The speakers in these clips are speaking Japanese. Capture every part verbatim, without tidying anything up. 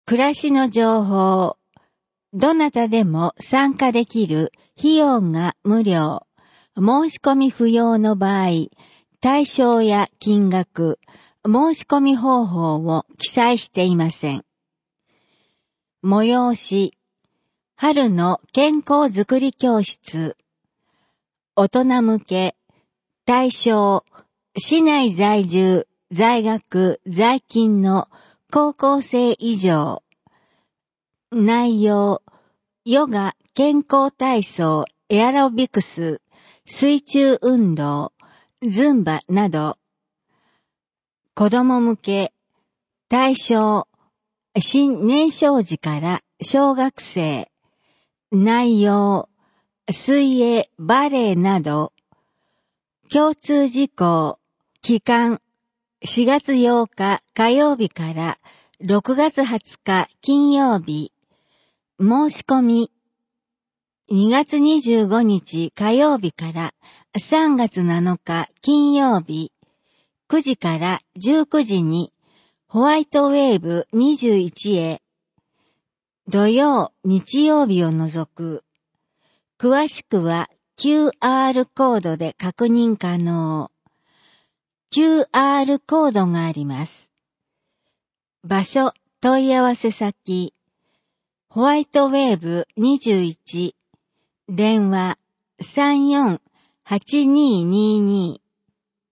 暮らしの情報。どなたでも参加できる費用が無料。申し込み不要の場合、対象や金額、申し込み方法を記載していません。催し、春の健康づくり教室。大人向け、対象、市内在住、在学、在勤の高校生以上。内容、ヨガ、健康体操、エアロビクス、水中運動、ズンバなど。子供向け、対象、新年少時から小学生。内容、水泳、バレエなど。共通事項、期間、しがつようか火曜日からろくがつはつか金曜日。申し込み、にがつにじゅうごにち火曜日からさんがつなのか金曜日、くじからじゅうくじにホワイトウェーブにじゅういちへ、土曜、日曜日を除く。詳しくは キューアール コードで確認可能。キューアール コードがあります。場所、問い合わせ先、ホワイトウェーブにじゅういち、電話 さんよんはちにーにーにー。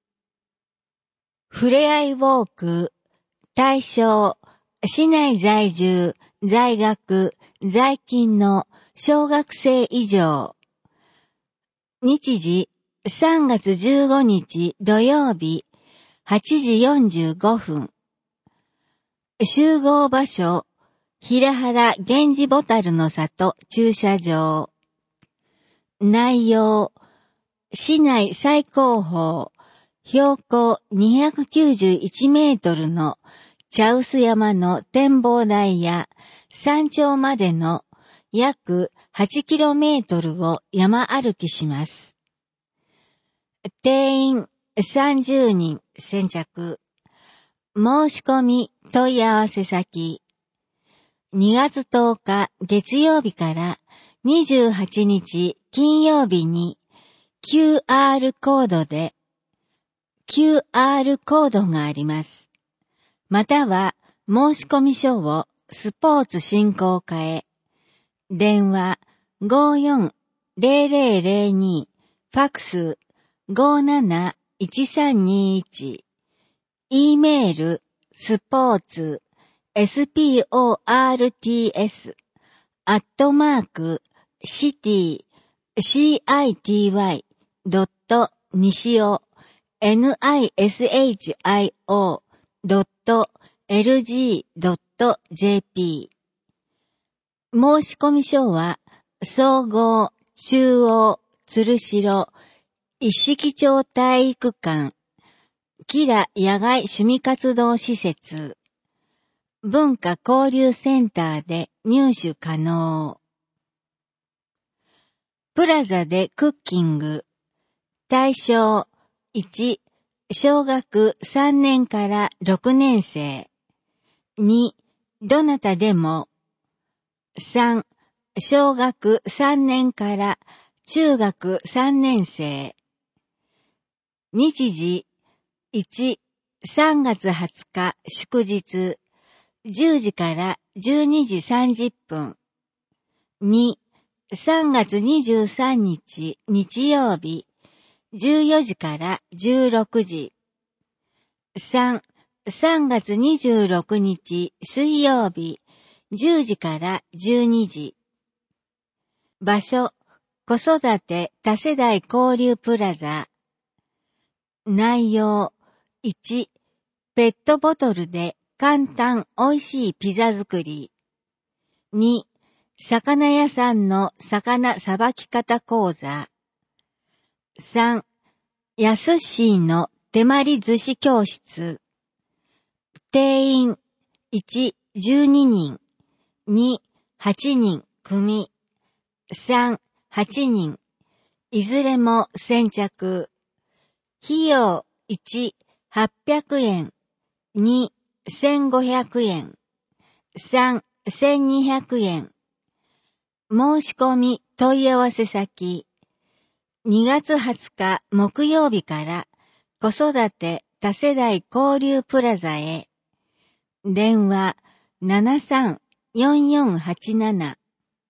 ふれあいウォーク、対象、市内在住、在学、在勤の小学生以上。日時、さんがつじゅうごにち土曜日、はちじよんじゅうごふん。集合場所、平原源氏ボタルの里駐車場。内容、市内最高峰、標高にひゃくきゅうじゅういちメートルの茶臼山の展望台や山頂までの約はちキロメートルを山歩きします。定員さんじゅうにん先着。申し込み問い合わせ先。にがつとおか月曜日からにじゅうはちにち金曜日に キューアール コードで キューアール コードがあります。または申し込み書をスポーツ振興課へ。電話 ごーよんぜろぜろぜろに ファックス ごーなないちさんにいち。E メールスポーツ エスピーオーアールティーエス アットマークシティ シーアイティーワイ ドットにしお ニシオ ドット エルジー ドット ジェーピー。申し込み書は総合中央鶴代一色町体育館キラ野外趣味活動施設文化交流センターで入手可能。プラザでクッキング。対象いち、小学さんねんからろくねん生。に、どなたでも。さん、小学さんねんから中学さんねん生。日時いち、さんがつはつか祝日じゅうじからじゅうにじさんじゅっぷん。に、さんがつにじゅうさんにち日曜日じゅうよじからじゅうろくじ。さん、さんがつにじゅうろくにち水曜日じゅうじからじゅうにじ。場所、子育て多世代交流プラザ。内容、いち、ペットボトルで簡単美味しいピザ作り。に、魚屋さんの魚さばき方講座。さん、やすしーの手まり寿司教室。定員いち、じゅうににん。に、はちにん組。さん、はちにん。いずれも先着。費用いち、はっぴゃくえん。に、せんごひゃくえん。 さん、せんにひゃくえん。申し込み問い合わせ先。にがつはつか木曜日から子育て多世代交流プラザへ。電話 ななさんよんよんはちなな。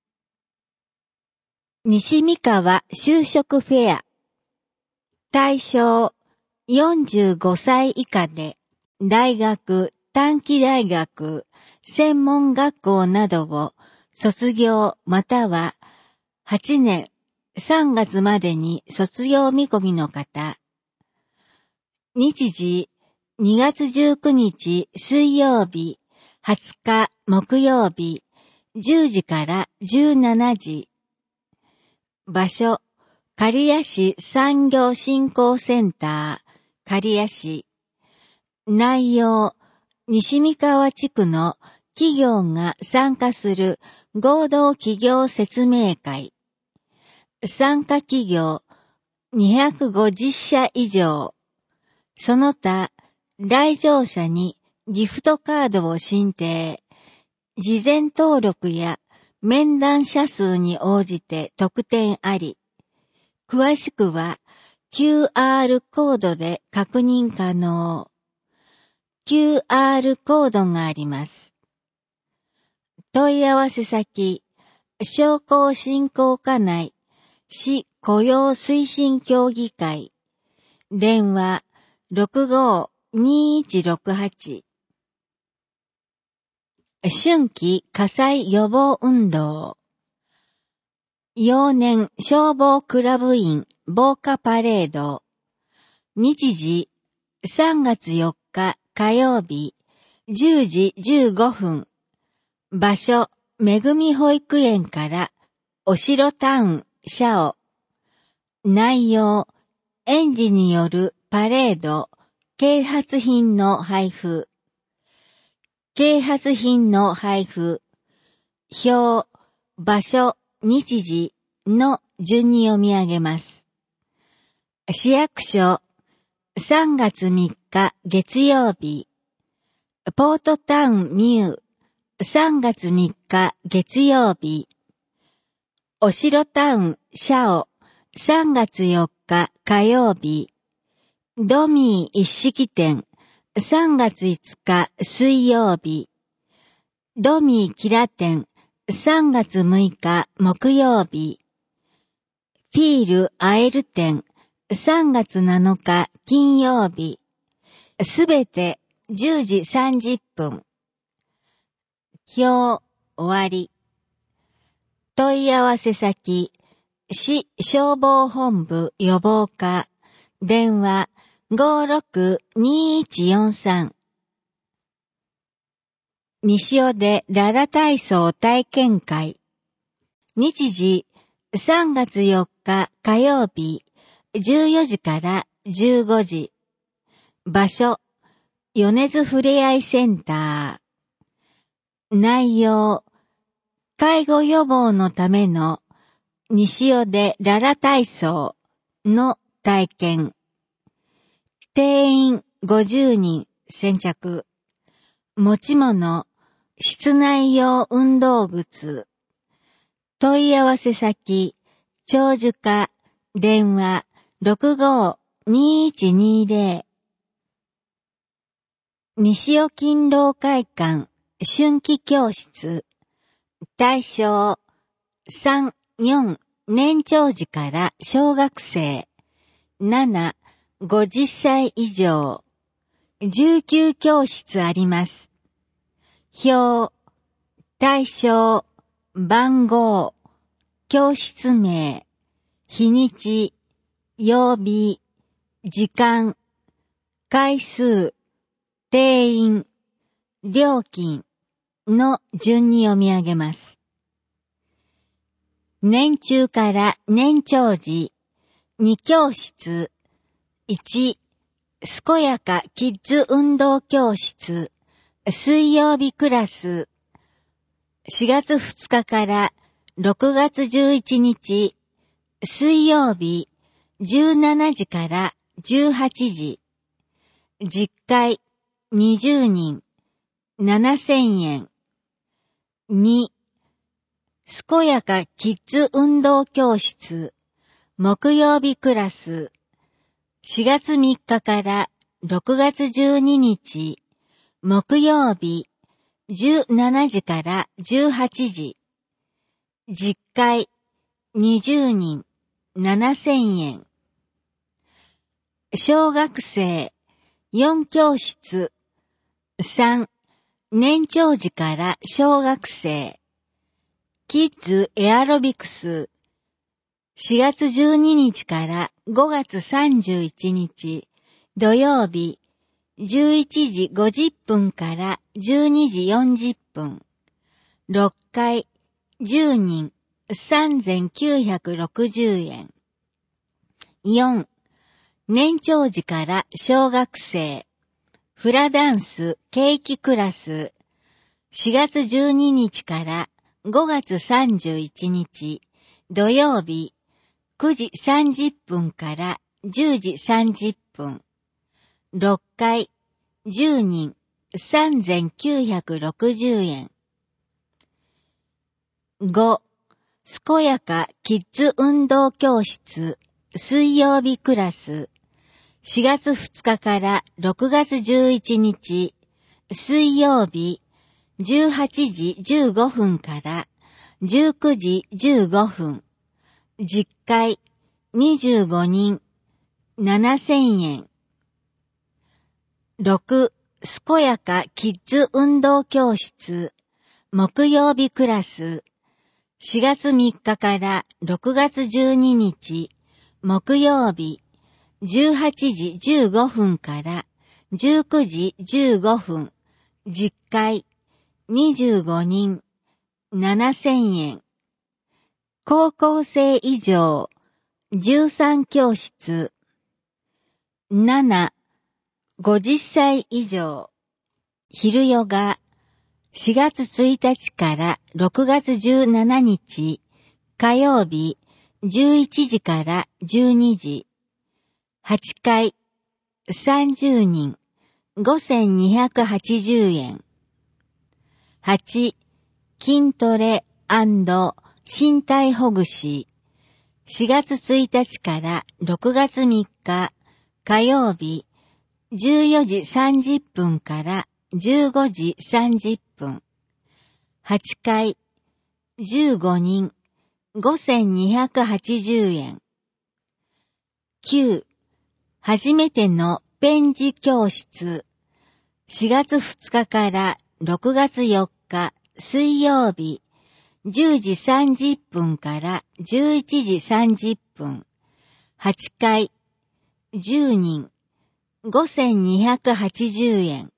西三河就職フェア。対象よんじゅうごさい以下で大学、短期大学、専門学校などを卒業またははちねんさんがつまでに卒業見込みの方。日時にがつじゅうくにち水曜日、はつか木曜日、じゅうじからじゅうしちじ。場所、刈谷市産業振興センター、刈谷市。内容、西三河地区の企業が参加する合同企業説明会。参加企業にひゃくごじゅっしゃ以上。その他、来場者にギフトカードを申請。事前登録や面談者数に応じて特典あり。詳しくは キューアール コードで確認可能。キューアール コードがあります。問い合わせ先、商工振興課内、市雇用推進協議会。電話 ろくごーにーいちろくはち。春季火災予防運動。幼年消防クラブ員防火パレード。日時さんがつよっか火曜日じゅうじじゅうごふん。場所めぐみ保育園からおしろタウンシャオ。内容園児によるパレード啓発品の配布。啓発品の配布。表、場所、日時の順に読み上げます。市役所、さんがつみっか月曜日。ポートタウンミュー、さんがつみっか月曜日。おしろタウンシャオ、さんがつよっか火曜日。ドミー一式店、さんがついつか水曜日。ドミーキラ店、さんがつむいか木曜日。フィールアエル店、さんがつなのか金曜日。すべてじゅうじさんじゅっぷん。表、終わり。問い合わせ先、市消防本部予防課、電話 ごーろくにーいちよんさん。西尾でララ体操体験会。日時さんがつよっか火曜日じゅうよじからじゅうごじ。場所米津ふれあいセンター。内容介護予防のための西尾でララ体操の体験。定員ごじゅうにん先着。持ち物室内用運動靴。問い合わせ先、長寿課、電話 ろくごーにーいちにーぜろ。西尾勤労会館、春季教室。対象、さん、よん、年長児から小学生。なな、ごじゅっさい以上。じゅうきゅう教室あります。表、対象、番号、教室名、日にち、曜日、時間、回数、定員、料金の順に読み上げます。年中から年長児、に教室、いち、健やかキッズ運動教室、水曜日クラス、しがつふつかからろくがつじゅういちにち、水曜日じゅうしちじからじゅうはちじ、実会にじゅうにん、ななせんえん、 に、健やかキッズ運動教室、木曜日クラス、しがつみっかからろくがつじゅうににち、木曜日、じゅうしちじからじゅうはちじ、実会、にじゅうにん、ななせんえん。小学生、よん教室、さん、年長児から小学生、キッズエアロビクス、しがつじゅうににちからごがつさんじゅういちにち、土曜日、じゅういちじごじゅっぷんからじゅうにじよんじゅっぷん、ろっかい、じゅうにん、さんぜんきゅうひゃくろくじゅうえん。よん、年長児から小学生、フラダンスケーキクラス、しがつじゅうににちからごがつさんじゅういちにち、土曜日、くじさんじゅっぷんからじゅうじさんじゅっぷん、ろっかい、じゅうにん、さんぜんきゅうひゃくろくじゅうえん。ご、健やかキッズ運動教室、水曜日クラス、しがつふつかからろくがつじゅういちにち、水曜日、じゅうはちじじゅうごふんからじゅうくじじゅうごふん、実会、にじゅうごにん、ななせんえん。ろく、健やかキッズ運動教室、木曜日クラス、しがつみっかからろくがつじゅうににち、木曜日、じゅうはちじじゅうごふんからじゅうくじじゅうごふん、実会、にじゅうごにん、ななせんえん。高校生以上、じゅうさん教室。なな、ごじゅっさい以上、昼ヨガ、しがつついたちからろくがつじゅうしちにち、火曜日、じゅういちじからじゅうにじ、はちかい、さんじゅうにん、ごせんにひゃくはちじゅうえん。はち、筋トレ&身体ほぐし、しがつついたちからろくがつみっか、火曜日、じゅうよじさんじゅっぷんからじゅうごじさんじゅっぷん。はちかい、じゅうごにん、ごせんにひゃくはちじゅうえん。きゅう、初めてのペン字教室。しがつふつかからろくがつよっか、水曜日、じゅうじさんじゅっぷんからじゅういちじさんじゅっぷん。はちかい、じゅうにん、ごせんにひゃくはちじゅうえん。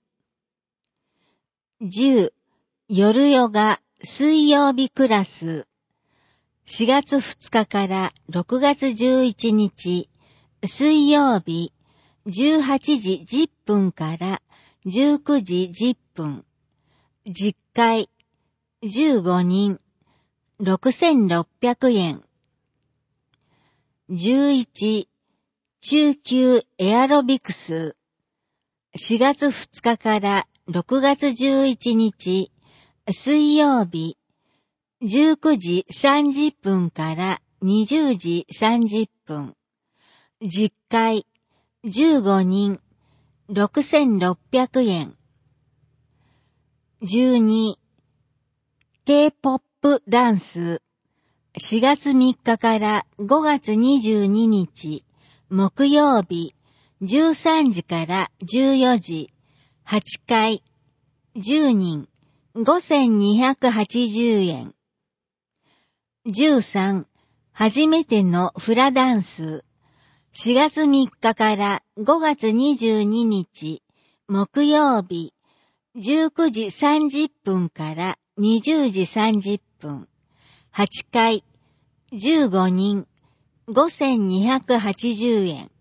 じゅう、夜ヨガ水曜日クラス。しがつふつかからろくがつじゅういちにち、水曜日、じゅうはちじじゅっぷんからじゅうくじじゅっぷん。実会、じゅうごにん、ろくせんろっぴゃくえん。じゅういち、中級エアロビクス。しがつふつかからろくがつじゅういちにち、水曜日、じゅうくじさんじゅっぷんからにじゅうじさんじゅっぷん。実会、じゅうごにん、ろくせんろっぴゃくえん。じゅうに、K-ポップ ダンス。しがつみっかからごがつにじゅうににち、木曜日、じゅうさんじからじゅうよじ、はちかい、じゅうにん、ごせんにひゃくはちじゅうえん。じゅうさん、初めてのフラダンス。しがつみっかからごがつにじゅうににち、木曜日、じゅうくじさんじゅっぷんからにじゅうじさんじゅっぷん。はちかい、じゅうごにん、ごせんにひゃくはちじゅうえん。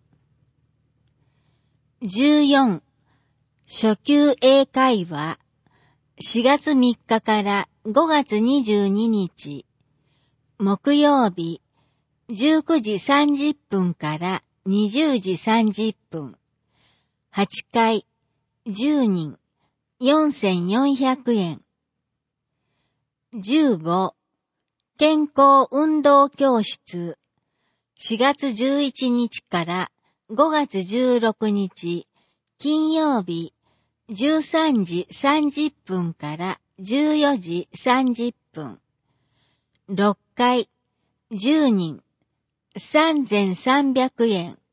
じゅうよん、初級英会話。しがつみっかからごがつにじゅうににち、木曜日、じゅうくじさんじゅっぷんからにじゅうじさんじゅっぷん。はちかい、じゅうにん、よんせんよんひゃくえん。 じゅうご、健康運動教室。しがつじゅういちにちからごがつじゅうろくにち、金曜日、じゅうさんじさんじゅっぷんからじゅうよじさんじゅっぷん。ろっかい、じゅうにん、さんぜんさんびゃくえん。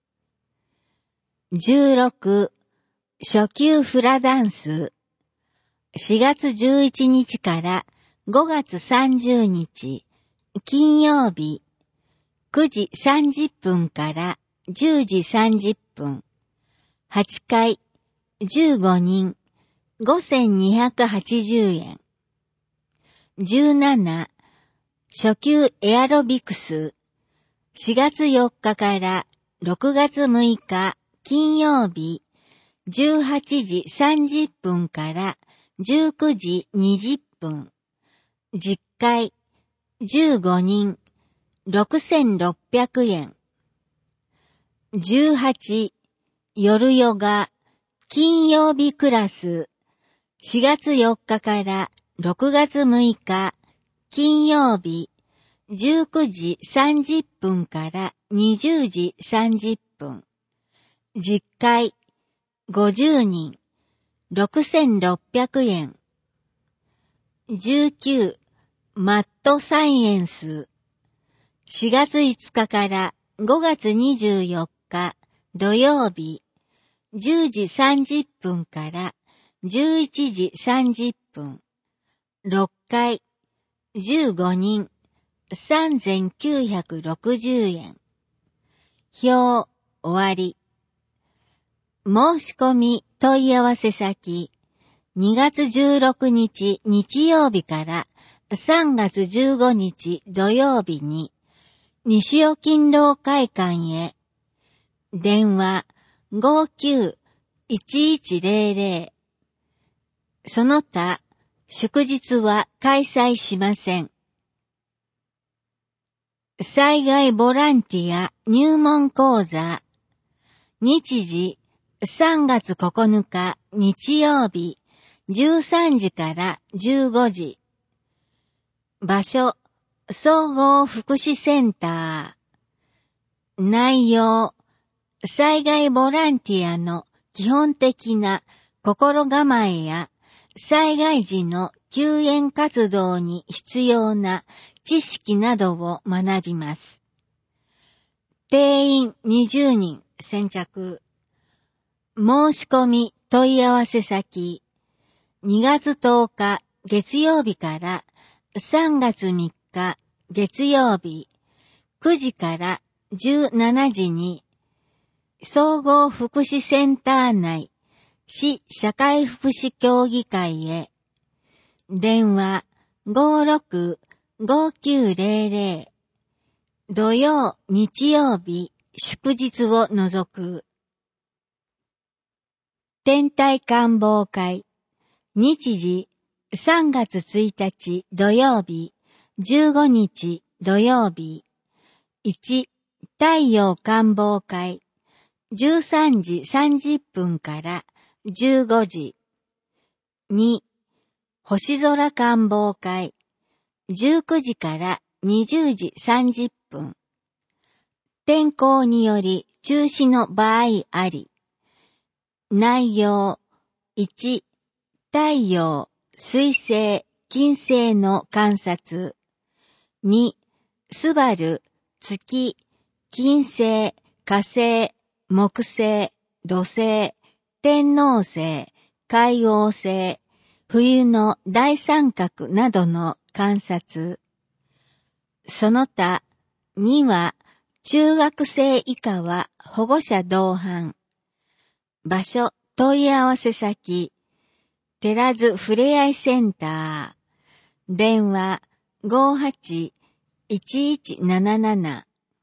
じゅうろく、初級フラダンス。しがつじゅういちにちからごがつさんじゅうにち、金曜日、くじさんじゅっぷんからじゅうじさんじゅっぷん。はちかい、じゅうごにん、ごせんにひゃくはちじゅうえん。じゅうなな、初級エアロビクス。しがつよっかからろくがつむいか金曜日、じゅうはちじさんじゅっぷんからじゅうくじにじゅっぷん。じっかい、じゅうごにん、ろくせんろっぴゃくえん。じゅうはち、夜ヨガ、金曜日クラス。しがつよっかからろくがつむいか金曜日、じゅうくじさんじゅっぷんからにじゅうじさんじゅっぷん。じっかい、ごじゅうにん、ろくせんろっぴゃくえん。じゅうきゅう、マットサイエンス。しがついつかからごがつにじゅうよっか土曜日、じゅうじさんじゅっぷんからじゅういちじさんじゅっぷん。ろっかい、じゅうごにん、さんぜんきゅうひゃくろくじゅうえん。表、終わり。申し込み問い合わせ先、にがつじゅうろくにち日曜日からさんがつじゅうごにち土曜日に、西尾勤労会館へ。電話 ごきゅういちいちぜろぜろ。その他、祝日は開催しません。災害ボランティア入門講座。日時さんがつここのか日曜日じゅうさんじからじゅうごじ。場所、総合福祉センター。内容、災害ボランティアの基本的な心構えや災害時の救援活動に必要な知識などを学びます。定員にじゅうにん先着。申し込み問い合わせ先、にがつとおか月曜日からさんがつみっか月曜日くじからじゅうしちじに総合福祉センター内市社会福祉協議会へ。電話 ごろくごきゅうぜろぜろ。土曜、日曜日、祝日を除く。天体観望会。日時さんがつついたち土曜日、じゅうごにち土曜日。いち、太陽観望会。じゅうさんじさんじゅっぷんからじゅうごじ。に、星空観望会。じゅうくじからにじゅうじさんじゅっぷん。天候により中止の場合あり。内容、いち、太陽、水星、金星の観察。に、スバル、月、金星、火星、木星、土星、天王星、海王星、冬の大三角などの観察。その他、には、中学生以下は保護者同伴。場所、問い合わせ先、寺津ふれあいセンター。電話、ごはちいちいちなななな。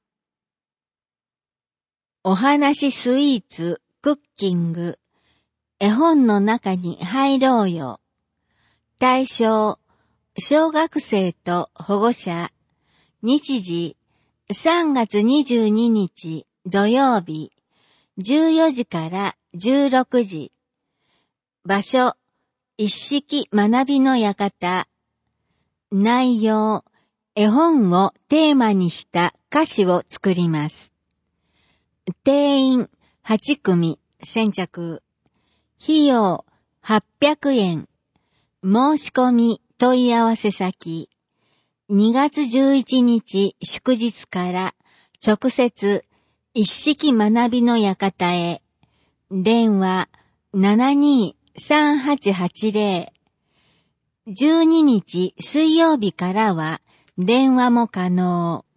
お話スイーツ、クッキング。絵本の中に入ろうよ。対象、小学生と保護者。日時、さんがつにじゅうににち土曜日、じゅうよじからじゅうろくじ。場所、一式学びの館。 内容、絵本をテーマにした歌詞を作ります。定員はちくみ先着。費用はっぴゃくえん。申し込み問い合わせ先。にがつじゅういちにち祝日から直接一式学びの館へ。電話 ななにーさんはちはちぜろ。じゅうににち水曜日からは電話も可能。